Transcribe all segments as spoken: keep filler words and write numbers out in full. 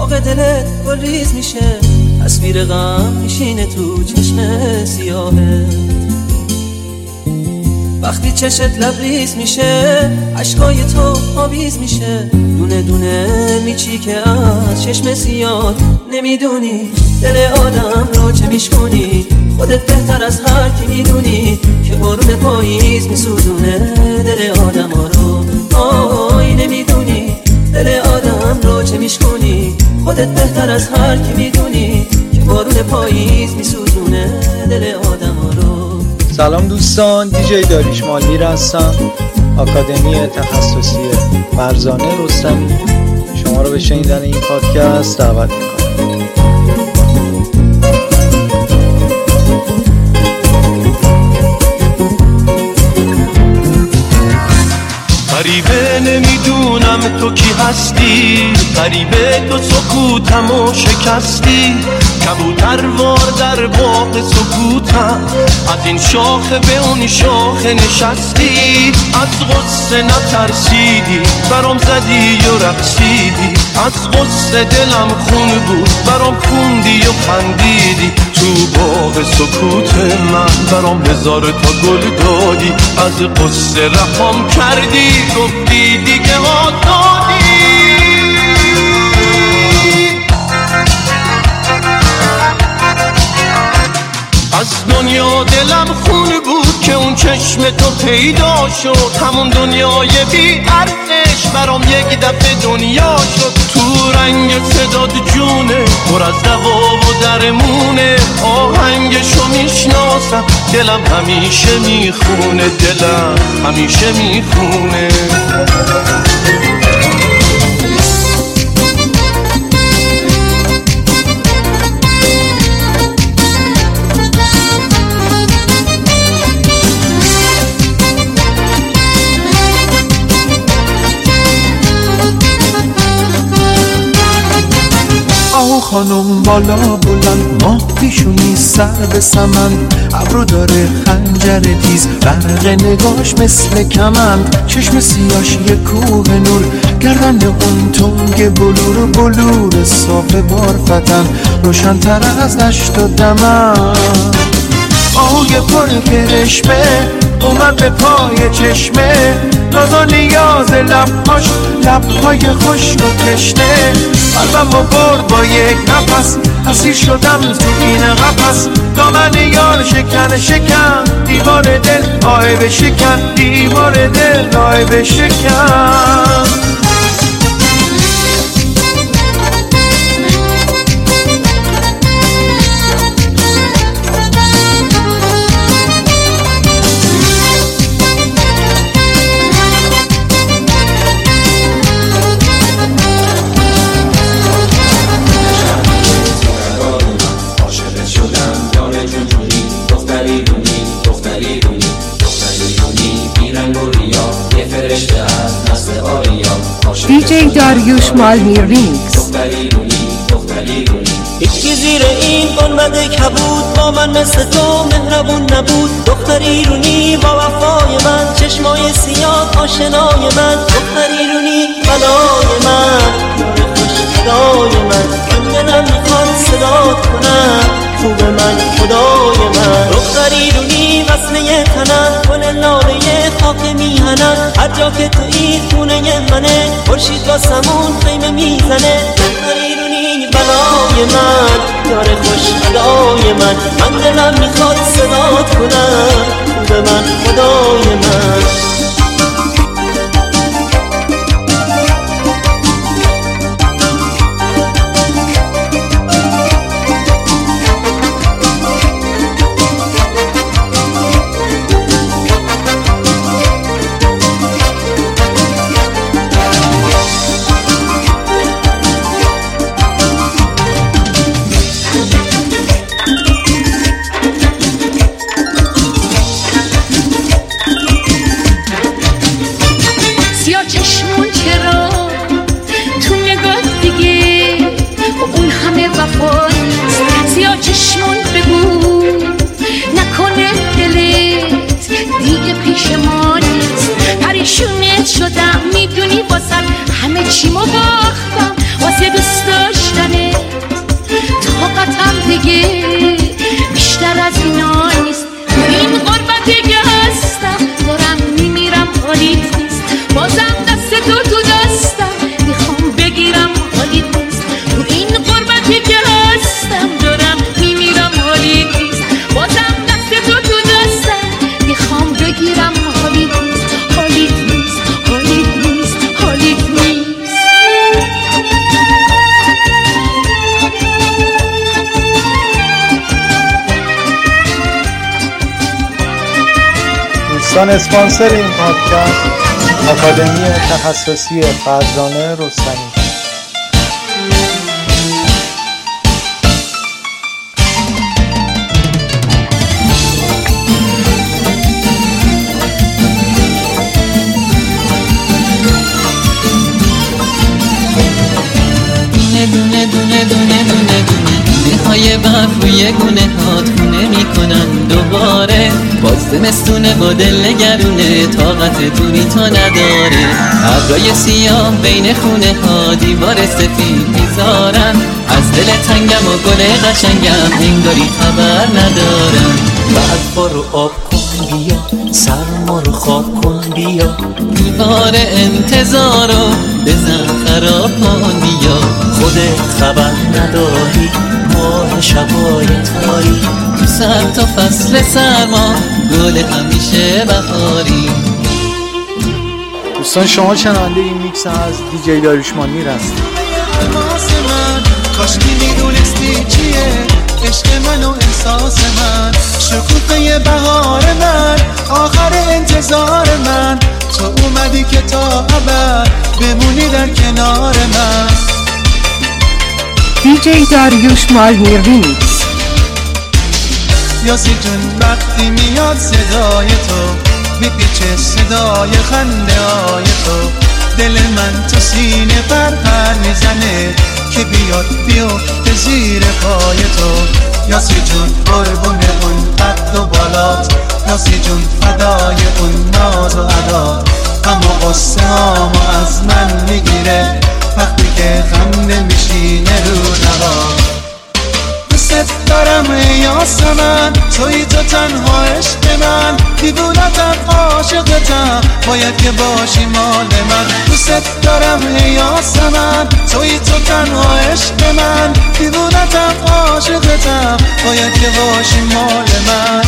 موقع دلت گل ریز میشه، تصویر غم میشینه تو چشم سیاهه. وقتی چشت لبریز میشه، عشقای تو آویز میشه، دونه دونه میچی که از چشم سیاه. نمیدونی دل آدم رو چه میشکنی، خودت بهتر از هر کی میدونی که بارون پاییز میسوزونه دل آدم ها رو. آی نمیدونی دل آدم رو چه میشکنی، خودت بهتر از هر کی میدونی که بارون پاییز میسوزونه دل آدم ها رو. سلام دوستان، دیجی داریوش مالمیر هستم، آکادمی تخصصی فرزانه رستمی. شما رو به شنیدن این پادکست دعوت میکنم. غریبه نمیدونم تو کی هستی، غریبه تو سکوتمو شکستی. کبوتر وار در باغ سکوتم، از این شاخه به اون شاخه نشستی. از غصه نترسیدی برام زدی و رقصیدی، از غصه دلم خون بود برام خوندی و خندیدی. تو باغ سکوت من برام هزار تا گل دادی، از غصه رهام کردی گفتی دیگه آزادی. از دنیا دلم خون بود که اون چشم تو پیدا شد، همون دنیای بی ارزش برام یک دفعه دنیا شد. تو رنگ صداد جونه پر از دوا و درمونه، آهنگشو میشناسم دلم همیشه میخونه، دلم همیشه میخونه. آهو خانم بالا بلند، ماه پیشونی سر به سمن، ابرو داره خنجر تیز، برق نگاش مثل کمند، چشم سیاش یه کوه نور، گردن اون تنگ بلور بلور صاف بارفتن، روشن‌تر از دشت و دمن. آهوی پر کرشمه اومد به پای چشمه، ناز و نیاز لبهاش لبهای خشک و تشنه. قلبمو برد با یک نفس، اسیر شدم تو این قفس. دامن یار شکن شکن، دیوار دل آه بشکن، دیوار دل آه بشکن. دیجی داریوش مالمیر ریکس. هیچی زیر این گنبد کبود با من مثل تو مهربون نبود. دختر ایرونی با وفای من، چشمای سیاه آشنای من. دختر ایرونی بلای من، یار خوش صدای من، من دلم میخواد صدات کنم خوب من خدای من. دختر ایرونی وصله تنم، گل لاله خاک میهنم، هر جا که تو این خونه منه خورشید واسمون خیمه میزنه. دختر ایرونی بلای من، یار خوش صدای من، من دلم میخواد صدات کنم خوب من خدای من. شدم میدونی واسم همه چیمو باختم، واسه دوست داشتن طاقتم دیگه بیشتر از اینا نیست. تو این غربتی که هستم دارم میمیرم حالیت نیست. بازم دست تو تو دستم میخوام بگیرم حالیت نیست. تو این غربتی که هستم دارم میمیرم حالیت نیست. بازم دست تو تو دستم میخوام بگیرم حالیت نیست. حالیت نیست حالیت نیست حالیت نیست. دوستان اسپانسر این پادکست آکادمی تخصصی فرزانه رستمی. دونه دونه دونه دونه دونه دونه های برف روی گونه هات خونه میکنن دوباره. باز زمستونه با دل نگرونه طاقت دونی تا نداره. ابرای سیاه بین خونه ها دیوار سفید میذارن. از دل تنگم و گل قشنگم انگاری خبر ندارن. برفا رو آب کن بیا، سرما رو خواب کن بیا، دیوار انتظارو بزن خراب کن بیا. خودت خبر نداری ماه شبای تاری. تو صد تا فصل سرما گل همیشه بهاری. دوستان شما شنونده این میکس از دیجی داریوش مانیر هستید. کاش کی میدونستی چیه عشق من و احساس من، شکوفه بهار من، آخر انتظار من. تو اومدی که تا ابد بمونی در کنار من. دیجی داریوش مالمیر ریمیکس. یاسی جون وقتی میاد صدای تو میپیچه صدای خنده های تو. دل من تو سینه پر پر میزنه که بیاد بیفته زیر پای تو. یاسی جون قربون اون قد و بالات، یاسی جون فدای اون ناز و ادا. اما قصه هامو از من میگیره وقتی که خم نمیشینه رو نوا. دوست دارم ای یاسمن، توی تو تنها عشق من. دیوونتم عاشقتم باید که باشی مال من. دوست دارم ای یاسمن، توی تو تنها عشق من. دیوونتم عاشقتم باید که باشی مال من.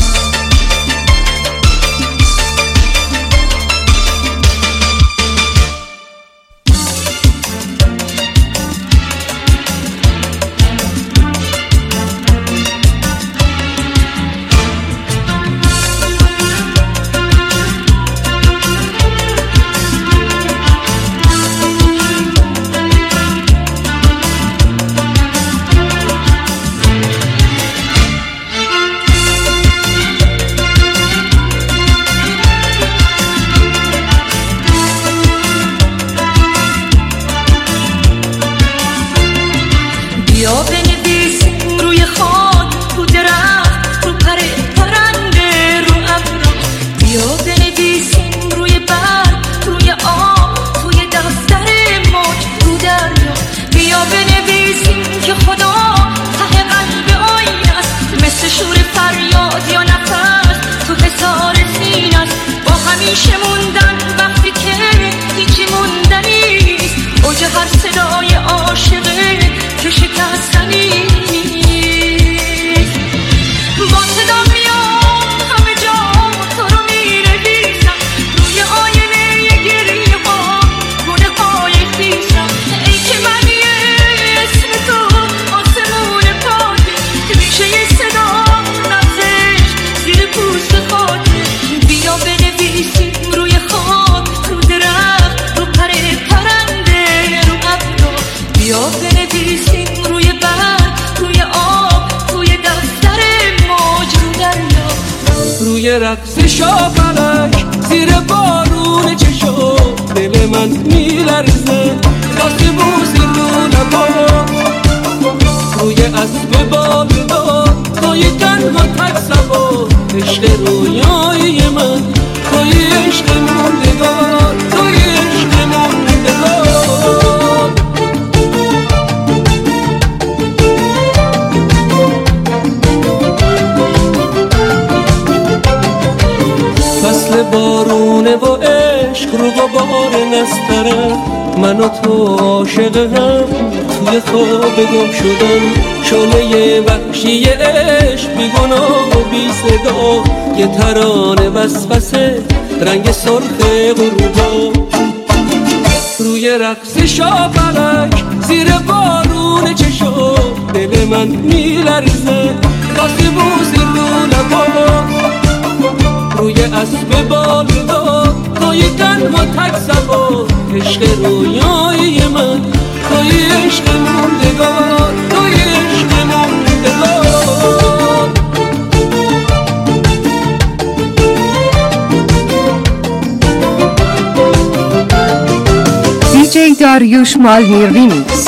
رقص شاپلک زیر بارون چشو دل من میلرزه. دست بوسی لونه با روی اسب بالدار، توی تنها تک سبا عشق رویای من. توی عشق موندگار، توی عشق موندگار. از طرف من و تو عاشق هم توی خواب گم شدن شعله وحشی عشق بی گناه و بی صدا یه ترانه وسوسه رنگ سرخ غروبا روی رقص شاپلک زیر بارون چشم دل من میلرزه وقتی بوزی رو لبا روی اسب بالدار توی تنها تک سبا عشق رویای من توی عشق موندگار توی عشق موندگار دیجی داریوش مالمیر ریمیکس.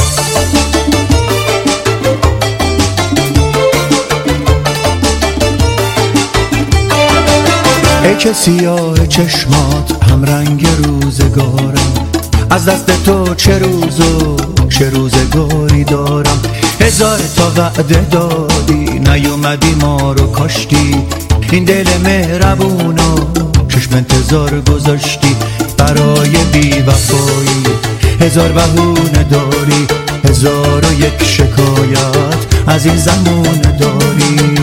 ای که سیاه چشمات هم رنگ روزگارم از دست تو چه روز و چه روزگاری دارم هزار تا وعده دادی نیومدی ما رو کاشتی این دل مهربونو چشم انتظار گذاشتی برای بی وفایی هزار بهونه داری هزار و یک شکایت از این زمونه داری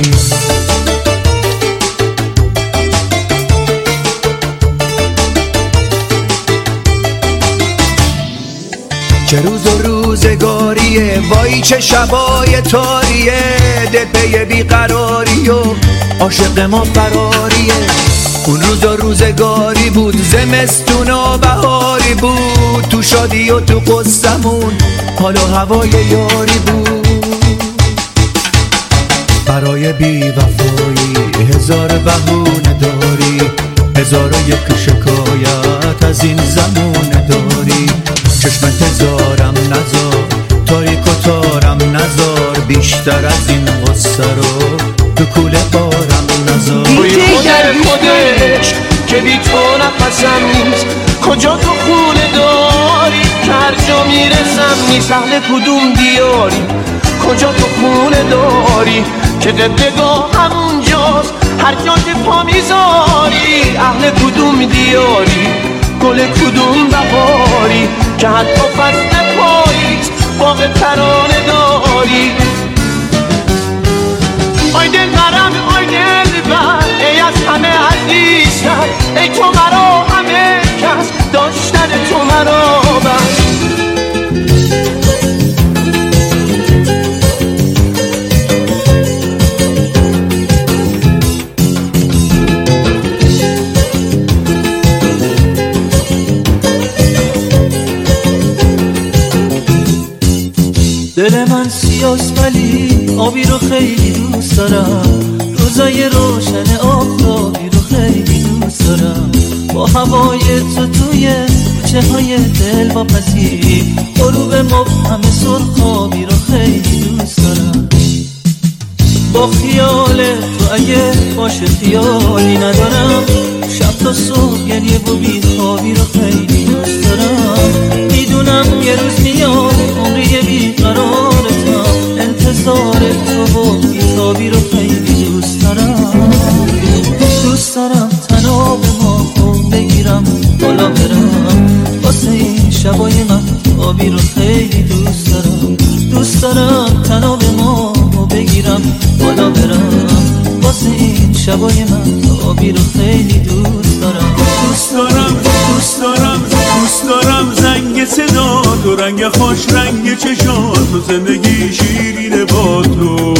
چه روز و روزگاریه وای چه شبای تاریه دل پی بیقراری و عاشق ما فراریه اون روز و روزگاری بود زمستون و بهاری بود تو شادی و تو قصمون حال و هوای یاری بود برای بی وفایی هزار بهونه داری هزار و یک شکایت از این زمونه داری چشم انتظارم نزار تاریک و تارم نزار بیشتر از این غصه رو تو کوله بارم نزار توی خود خودش که بی تو نفسم نیست کجا تو خونه داری که هر جا میرسم نیست اهل کدوم دیاری کجا تو خونه داری که دلگاه همونجاست هر جا که پا میذاری اهل کدوم دیاری گل کدوم بهاری که حتی فصل پاییز باغ ترانه داری آی دل برم آی دل بر ای از همه عزیزتر ای تو مرا همه کس داشتن تو مرا بر دل من سیاست ولی آبی رو خیلی دوست دارم روزای روشن آفتابی رو خیلی دوست دارم با هوای تو توی کوچه های دل واپسی غروب مبهم سرخابی رو خیلی دوست دارم با خیال تو اگه باشه خیالی ندارم شب تا صبح گریه و بیخوابی رو خیلی دوست دارم میدونم یه روز میاد عمری بیقرارتم انتظار تو و بیخوابی رو خیلی دوست دارم دوست دارم تنها به ما بگیرم بالا برم واسه این شبای من آبی رو خیلی دوست دارم دوست دارم تنها به ما بگیرم بالا برم واسه این شبای من آبی رو خیلی دوست دارم دوست دارم دوست دارم دوست دارم زنگ صدا تو رنگ خوش رنگ چشات تو زندگی شیرینه با تو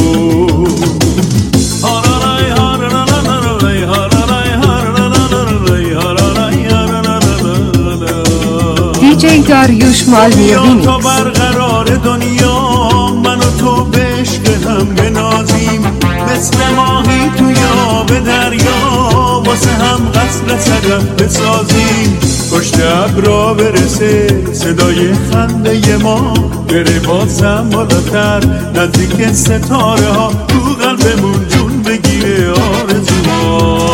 دیجی داریوش مالمیر ریمیکس. تا برقرار دنیا من و تو به عشق هم بنازیم مثل ماهی تو یاب دریا واسه هم قصر صدف بسازیم پشت ابرا برسه صدای خنده ما بره بازم بالاتر نزدیک ستاره ها تو قلبمون جون بگیره آرزوها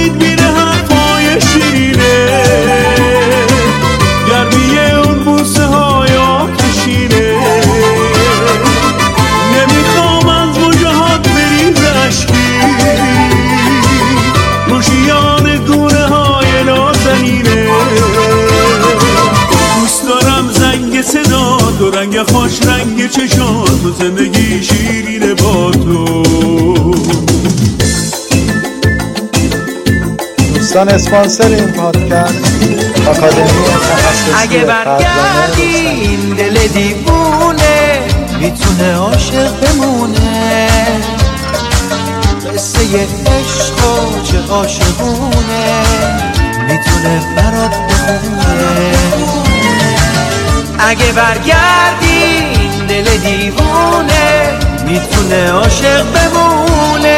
بوسه خیلی شیرینه با تو. دوستان اسپانسر این پادکست آکادمی تخصصی اگه برگردی این دل دیوونه میتونه عاشق بمونه، قصه عشق و چه عاشقونه میتونه برات بخونه. اگه برگردی این دل دیوونه میتونه عاشق بمونه.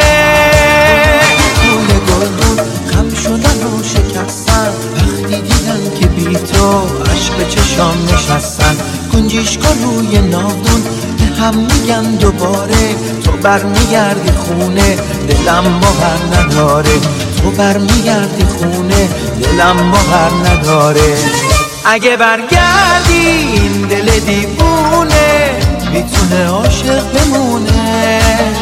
گل گل خم شدن و شکستن وقتی دیدن که بی تو عشق چشام نشستن. گنجیشکا روی ناودون به هم میگن دوباره تو برمیگردی خونه دلم باور نداره. تو برمیگردی خونه دلم باور نداره. اگه برگردی این دل دیوونه میتونه عاشق بمونه،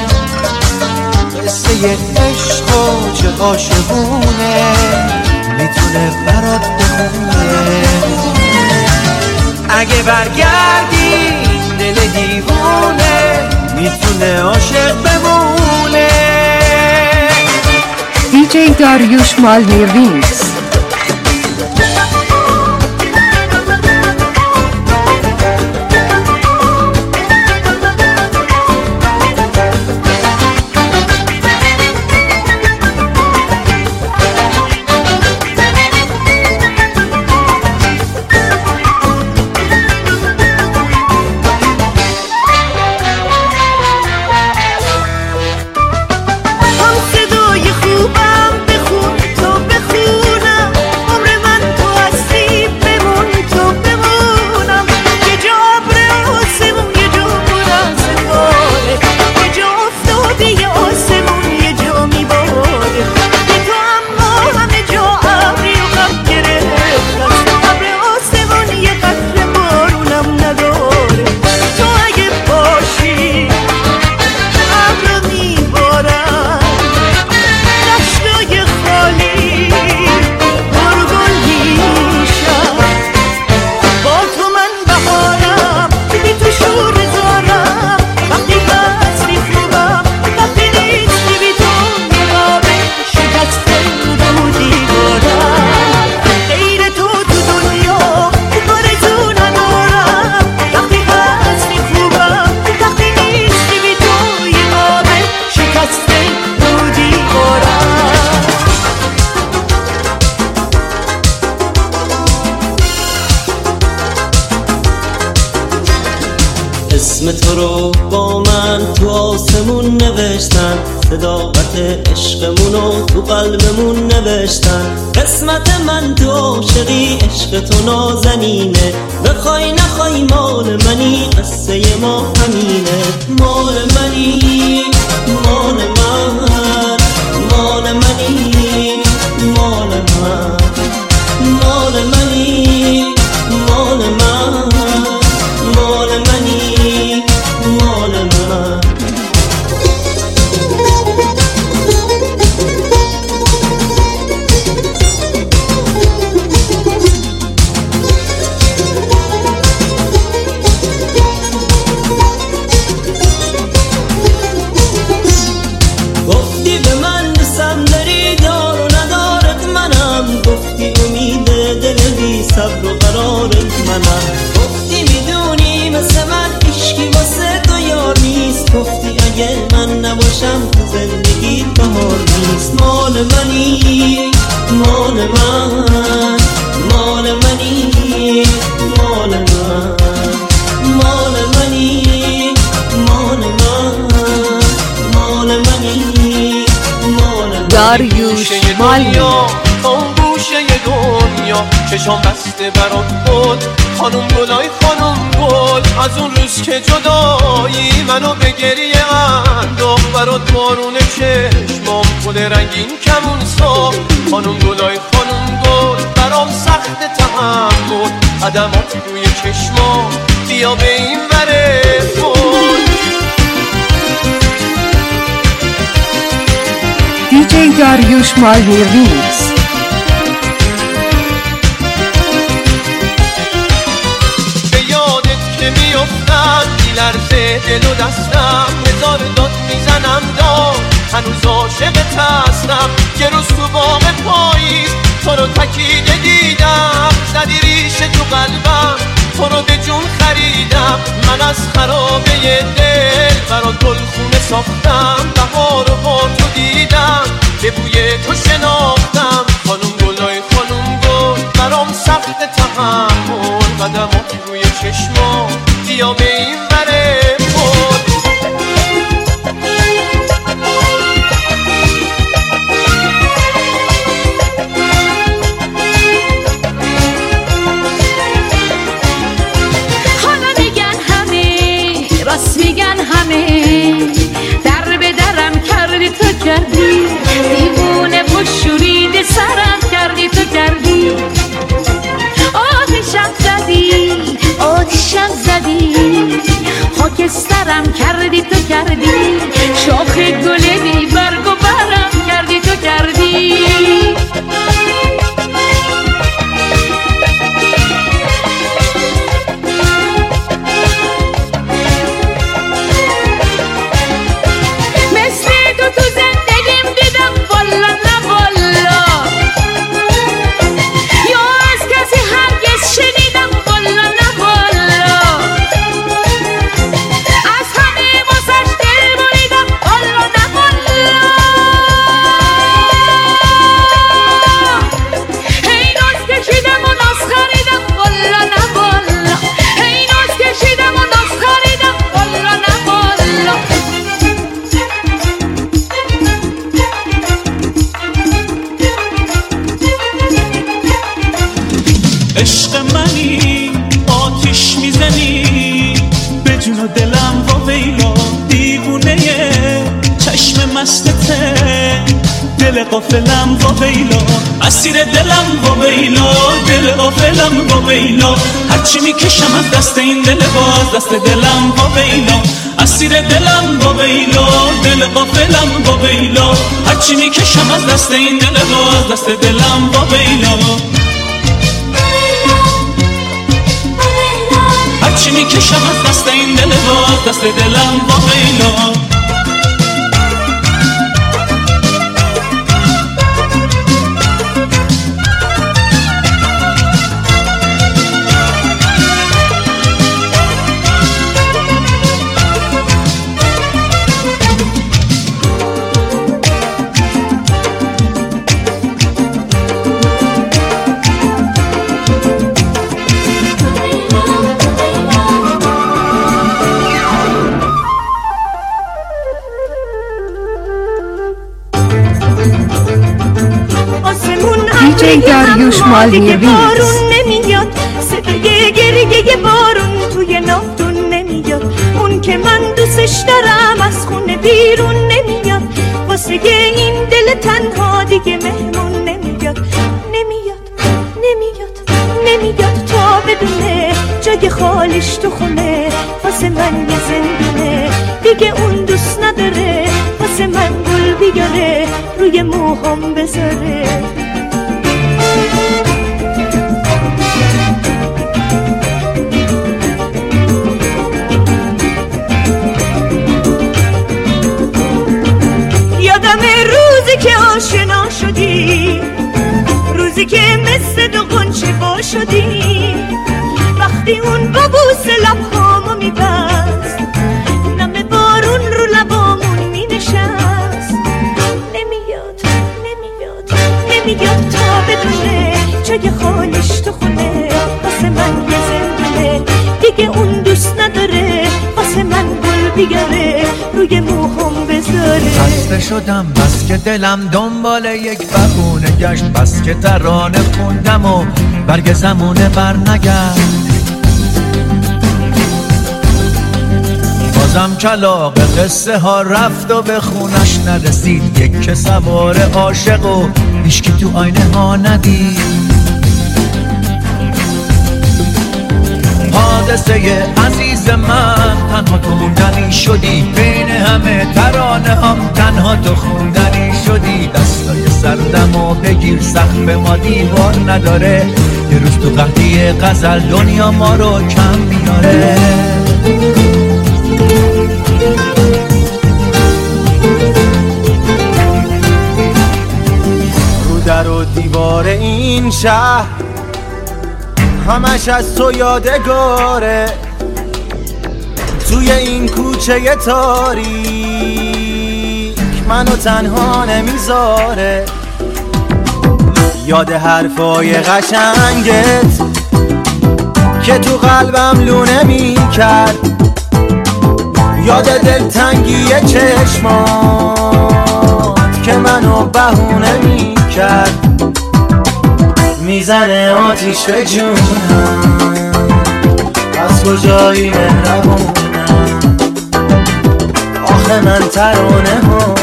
قصه عشق و چه عاشقونه میتونه برات بخونه. اگه برگردی این دل دیوونه میتونه عاشق بمونه. دیجی داریوش مالنی ریمیکس. اسم تو رو با من تو آسمون نوشتن، صداقت عشقمونو تو قلبمون نوشتن. قسمت من تو عاشقی، عشق تو نازنینه، بخوای نخوای مال منی، قصه ما همینه. مال منی مال من، مال منی مال من، مال منی مال من، مال منی مال من. گفتی به من دوستم داری، دار و ندارت منم، گفتی امید دل بی صبر و قرارت منم، گفتی میدونی مثل من عشقی واسه تو یار نیست، گفتی اگه من نباشم تو زندگی بهار نیست. مال منی مال من، مال منی مال من، مال منی مال من، مال منی مال من. داریوش مالنی. اون گوشه دنیا چشام بسته برات بود، خانم گلای خانم گل، از اون روز که جدایی منو به گریه انداخت، برات بارون چشمام گل رنگین کمون ساخت. خانم گلای خانم گل برام سخت تحمل، قدمات روی چشمام بیا به این وره گل. دیجی داریوش مالنی ریمیکس. به یادت که میافتم میلرزه دل و دستم هزار داد میزنم داد هنوز عاشقت هستم یه روز تو باغ پاییز تو رو تکیده دیدم زدی ریشه تو قلبم تو رو به جون خریدم من از خرابه دل برات گلخونه ساختم بهار رو با تو دیدم به بوی تو شناختم خانوم گلای خانوم گل برام سخت تحمل قدمات روی چشما بیا به این بره بود راست میگن همه در به درم کردی تو کردی دیوونه و شورید سرم کردی تو کردی آتشم زدی آتشم زدی خاکسترم کردی تو کردی شاخ گل بی برگ و برم کردی تو کردی عشق منی آتیش میزنی به جون و دلم و ویلا دیوونه چشم مستته دل غافلم و ویلا اسیر دلم و ویلا دل غافلم و ویلا هرچی میکشم از دست این دل باز دست دلم و ویلا اسیر دلم و ویلا دل غافلم و ویلا هرچی میکشم از دست این دل باز دست دلم و ویلا هرچی میکشم از دست این دل باز دست دلم با ویلا داریوش مالوی بارون نمیاد صدای گریه بارون توی نافتون نمیاد اون که من دوستش دارم از خونه بیرون نمیاد واسه این دل تنها دیگه مهمون نمیاد نمیاد نمیاد نمیاد تا بدونه جای خالیش تو خونه واسه من یه زندونه دیگه اون دوست نداره واسه من گل بیاره روی موهام بذاره که آشنا شدی روزی که مثل دو غنچه وا شدی وقتی اون با بوس لبهامو میبست نم بارون رو لبامون مینشست نمیاد نمیاد نمیاد تا بدونه جای خالش تو خونه واسه من یه زندونه دیگه اون دوست نداره واسه من گل بیاره روی موهام بذاره خسته شدم بس که دلم دنبال یک بهونه گشت بس که ترانه خوندم و برگ زمونه بر نگشت بازم کلاغ قصه ها رفت و به خونش نرسید یک که سوار عاشق و هیچکی تو آینه ها ندید حادثه عزیز من تنها تو موندنی شدی بین همه ترانه هم تنها تو خوندنی شدی دستای سردم و بگیر سقف ما دیوار نداره یه روز تو قحطی غزل دنیا ما رو کم میاره دیوار این شهر همش از تو یادگاره، توی این کوچه تاریک منو تنها نمیذاره. یاد حرفای قشنگت که تو قلبم لونه میکرد، یاد دلتنگی چشمات که منو بهونه میکرد. میزنه آتیش به جونم، از کجایی مهربونم، آخه من ترانه هم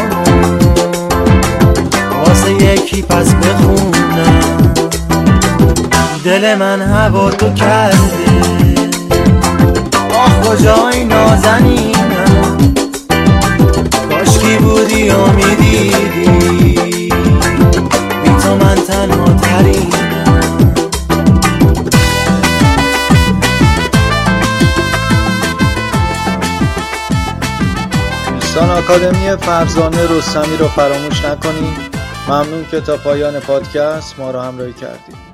واسه یکی پس بخونم. دل من هوا تو کرده، آخ کجایی نازنینم، کاشکی بودی و میدیدی بی تو من تنها ترینم. دوستان آکادمی فرزانه رستمی رو فراموش نکنید. ممنون که تا پایان پادکست ما رو همراهی کردید.